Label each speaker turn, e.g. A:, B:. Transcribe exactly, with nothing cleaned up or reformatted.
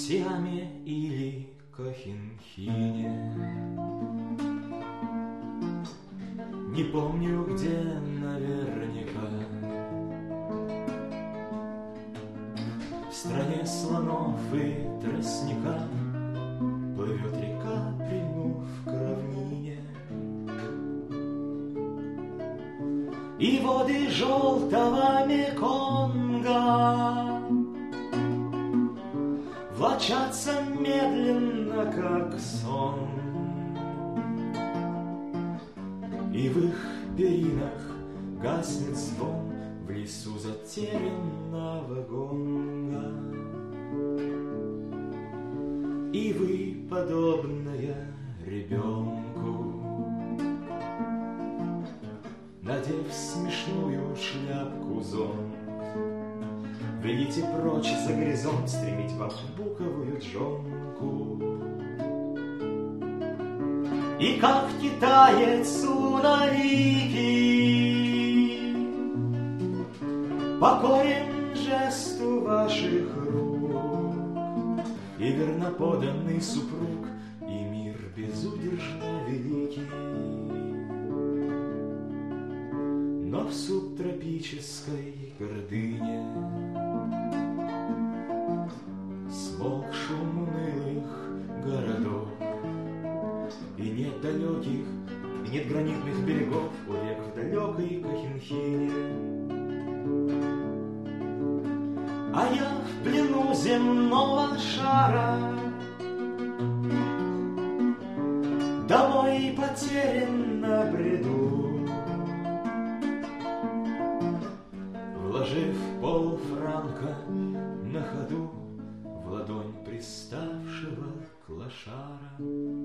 A: Сиаме или Кохинхине. Не помню, где наверняка. В стране слонов и тростника плывет река, прильнув к равнине. И воды желтого Меконга влачатся медленно, как сон. И в их перинах гаснет звон в лесу затерянного гонга. И вы, подобная ребенку, надев смешную шляпку зонт, глядите прочь за горизонт, стремить бамбуковую джонку. И как китаец у навеки покорен жесту ваших рук, и верноподанный супруг, и мир безудержно великий. Но в субтропической гордыне смолк шум унылых городов, и нет далеких, и нет гранитных берегов у рек в далекой Кохинхине. А я в плену земного шара, домой потерянно бреду, вложив полфранка на ходу в ладонь приставшего клошара.